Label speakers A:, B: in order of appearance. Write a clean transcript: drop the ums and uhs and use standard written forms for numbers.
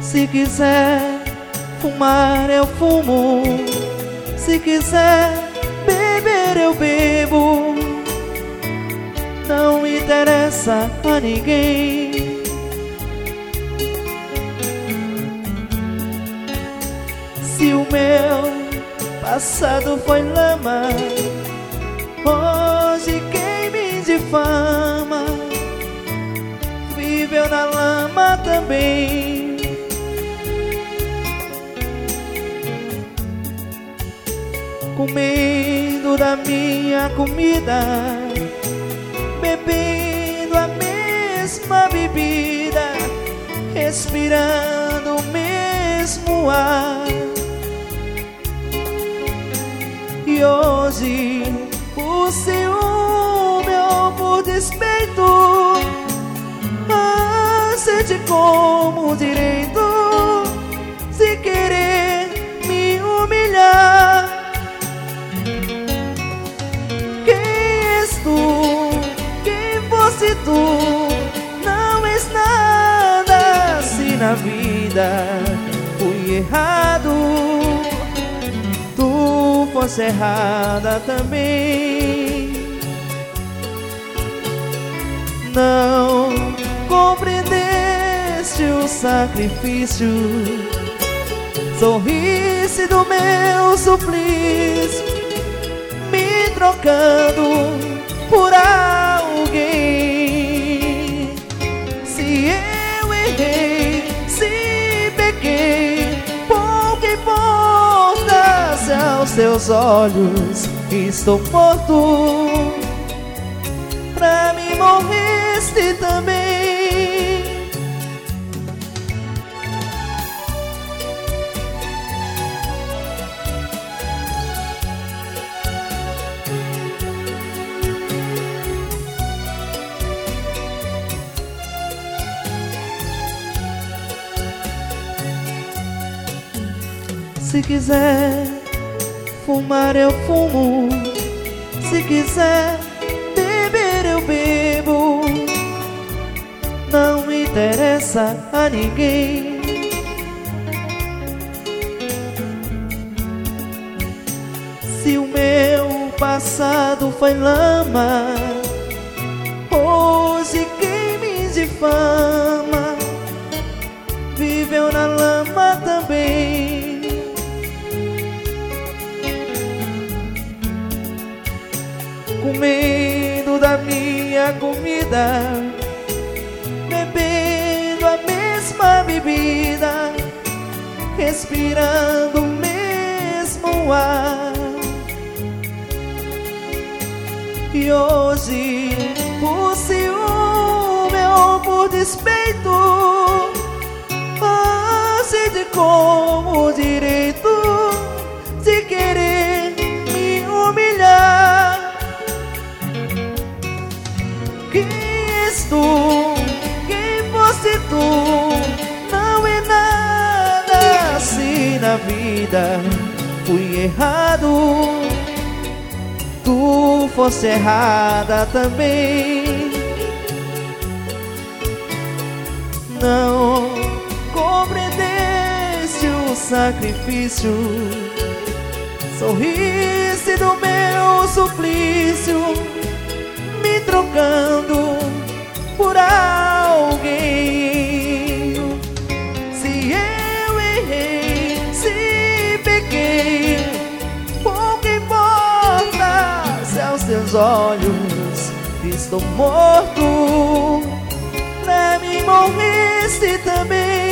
A: Se quiser fumar eu fumo, se quiser beber eu bebo, não interessa a ninguém. Se o meu passado foi lama, hoje quem me difama viveu na lama também. Comendo da minha comida, bebendo a mesma bebida, respirando o mesmo ar. E hoje, por ciúme ou por despeito, sente como direito se querer me humilhar. Quem fosse tu, não és nada. Se na vida fui errado, tu fosse errada também. Não compreendeste o sacrifício, sorrisse do meu suplício, me trocando por alguém. Se eu errei, se pequei, pouco importa se aos teus olhos estou morto. Pra mim morreste também. Se quiser fumar eu fumo, se quiser beber eu bebo, não interessa a ninguém. Se o meu passado foi lama, hoje quem me difama viveu na lama também. Comendo da minha comida, bebendo a mesma bebida, respirando o mesmo ar. E hoje, por ciúme ou por despeito, sente como direito de querer me humilhar. Quem és tu? Quem fosse tu? Não é nada. Se na vida fui errado, tu fosse errada também. Não compreendeste o sacrifício, sorrisse do meu suplício, me trocando por alguém. Se eu errei, se pequei, pouco importa se aos teus olhos estou morto. Pra mim morreste também.